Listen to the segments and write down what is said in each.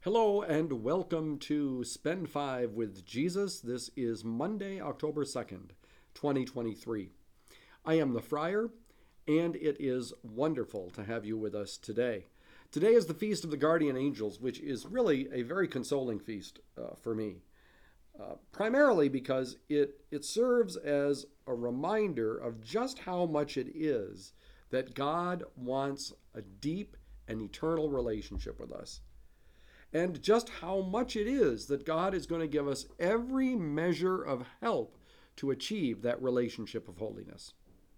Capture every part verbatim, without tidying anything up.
Hello and welcome to Spend Five with Jesus. This is Monday, October second, twenty twenty-three. I am the Friar, and it is wonderful to have you with us today. Today is the Feast of the Guardian Angels, which is really a very consoling feast uh, for me, uh, primarily because it, it serves as a reminder of just how much it is that God wants a deep and eternal relationship with us, and just how much it is that God is going to give us every measure of help to achieve that relationship of holiness.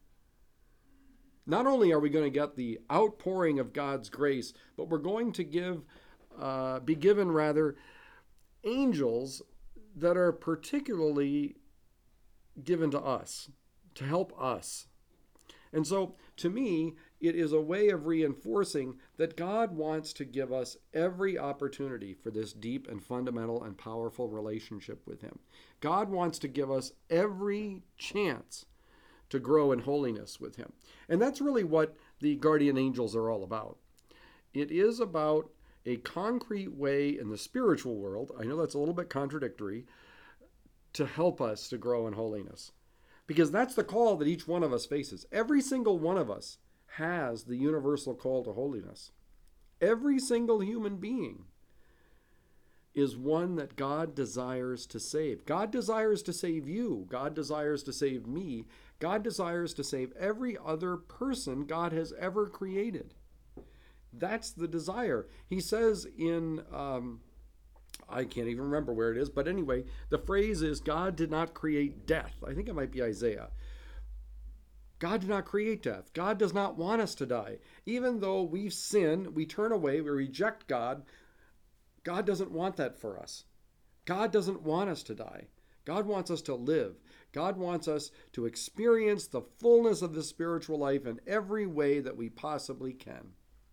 Not only are we going to get the outpouring of God's grace, but we're going to give, uh, be given rather, angels that are particularly given to us to help us. And so, to me, it is a way of reinforcing that God wants to give us every opportunity for this deep and fundamental and powerful relationship with Him. God wants to give us every chance to grow in holiness with Him. And that's really what the guardian angels are all about. It is about a concrete way in the spiritual world, I know that's a little bit contradictory, to help us to grow in holiness. Because that's the call that each one of us faces. Every single one of us has the universal call to holiness. Every single human being is one that God desires to save. God desires to save you. God desires to save me. God desires to save every other person God has ever created. That's the desire. He says in um, I can't even remember where it is, but anyway, the phrase is God did not create death. I think it might be Isaiah. God did not create death. God does not want us to die. Even though we sin, we turn away, we reject God, God doesn't want that for us. God doesn't want us to die. God wants us to live. God wants us to experience the fullness of the spiritual life in every way that we possibly can.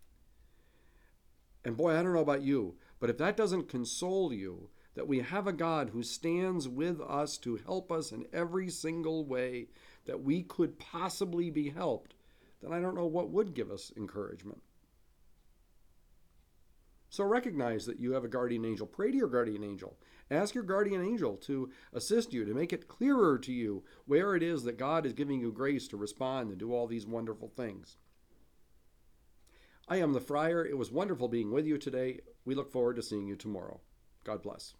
And boy, I don't know about you, but if that doesn't console you, that we have a God who stands with us to help us in every single way that we could possibly be helped, then I don't know what would give us encouragement. So recognize that you have a guardian angel. Pray to your guardian angel. Ask your guardian angel to assist you, to make it clearer to you where it is that God is giving you grace to respond and do all these wonderful things. I am the Friar. It was wonderful being with you today. We look forward to seeing you tomorrow. God bless.